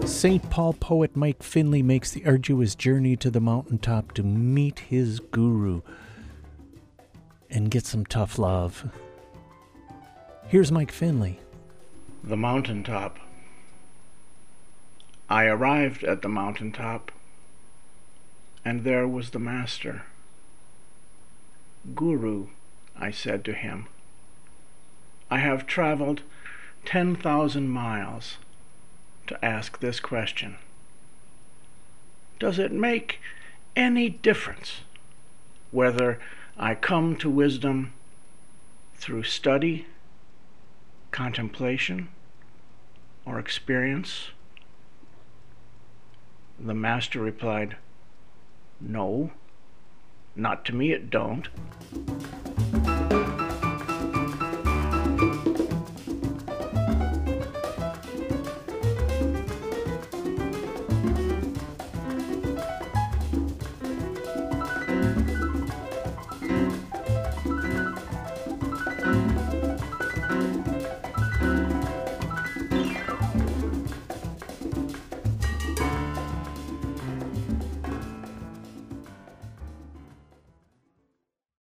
St. Paul poet Mike Finley makes the arduous journey to the mountaintop to meet his guru and get some tough love. Here's Mike Finley. The mountaintop. I arrived at the mountaintop, and there was the master. Guru, I said to him, I have traveled 10,000 miles to ask this question. Does it make any difference whether I come to wisdom through study, contemplation, or experience? The master replied, No, not to me it don't.